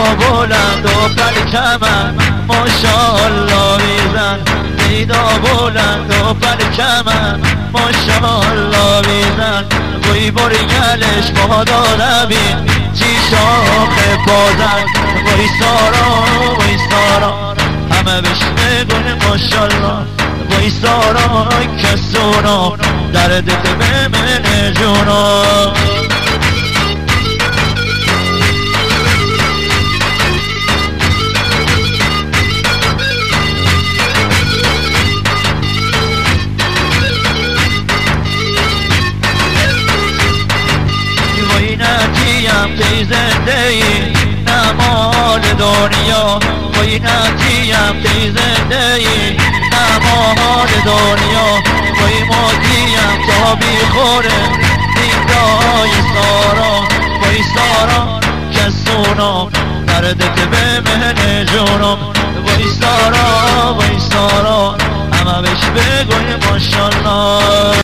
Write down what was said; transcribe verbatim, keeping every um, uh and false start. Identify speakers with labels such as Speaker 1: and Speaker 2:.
Speaker 1: بلند و پرچمم ماشاءالله بیزن پیدا بلند و پرچمم ماشاءالله بیزن وی برگلش بادا ربین چی شاخ بازن وی سارا وی سارا همه بهش بگن ماشاءالله وی سارا کسونا دردت بمنه جونا نتیم تی زنده ای نمال دنیا وی نتیم تی زنده ای نمال دنیا وی ماتیم تا بیخوره دیدای سارا وی سارا کسونا دردت بمنه جونم وی سارا وی سارا همه بهش بگوی ماشاءالله